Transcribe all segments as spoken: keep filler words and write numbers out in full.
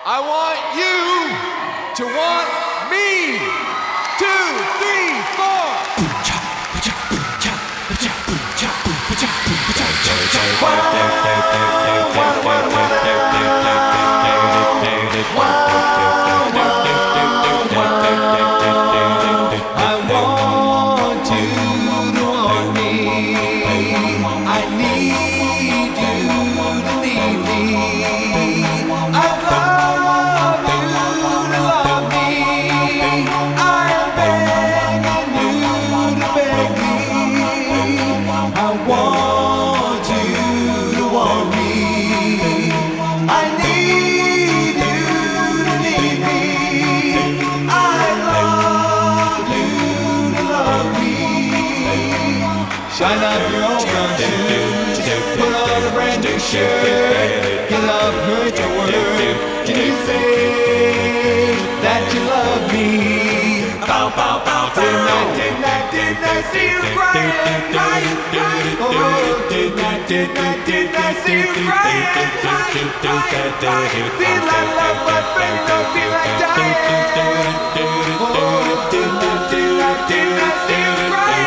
I want you to want me. Two, three, four. I want you to want me. I need you to need me. I love you to love me. I am begging you to beg me. I want you to want me. I need you to need me. I love you to love me. Shine up your own brown shoes, put on a brand new shirt, get up, heard your word. Can you say that you love me? Bow, bow, bow, bow. Didn't I, didn't I, didn't I see you crying? Crying, crying. Oh, didn't I, didn't I, didn't I see you crying? Crying, crying, crying. Feel like love, but friend, don't feel like dying. Oh, didn't I, didn't I, didn't I see you crying?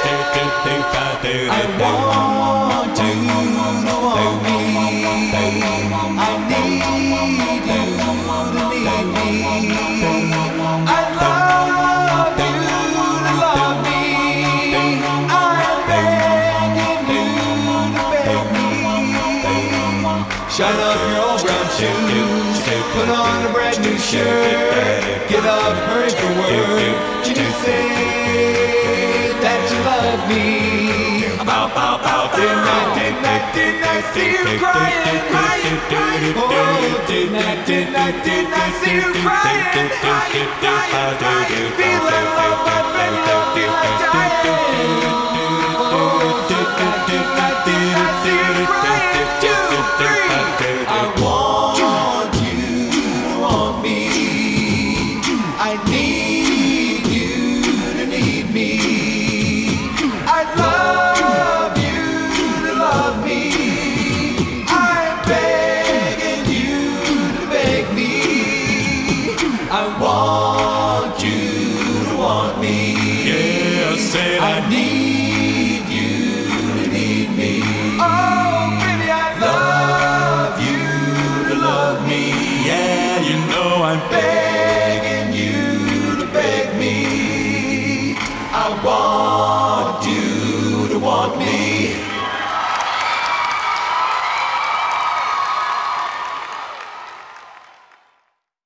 I want you to want me. I need you to need me. I love you to love me. I'm begging you to beg me. Shine up your old brown shoes, put on a brand new shirt, get up, hurry for work. Can you say that you love me? Bow, bow, bow, didn't I, didn't I, didn't I see you crying, crying, crying? Oh, didn't I, didn't I, didn't I see you crying, crying, crying, crying? Feel like love, but baby, don't feel like dying. Oh, didn't I, didn't I, didn't I see you crying? Two, three. I want you to want me. I need you to need me. I love you to love me. I'm begging you to beg me. I want you to want me. Yeah, I said I need you to need me. Oh, baby, I love you to love me. yeah, you know I'm Begging